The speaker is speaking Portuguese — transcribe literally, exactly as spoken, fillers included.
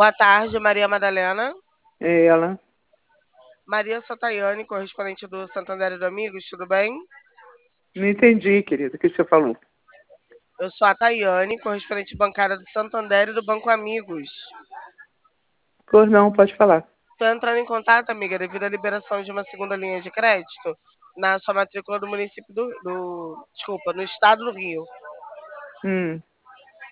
Boa tarde, Maria Madalena. É ela. Maria Satayane, correspondente do Santander do Amigos, tudo bem? Não entendi, querida, o que você falou? Eu sou a Tayane, correspondente bancária do Santander e do Banco Amigos. Pois não, pode falar. Estou entrando em contato, amiga, devido à liberação de uma segunda linha de crédito na sua matrícula do município do, do desculpa, no estado do Rio. Hum.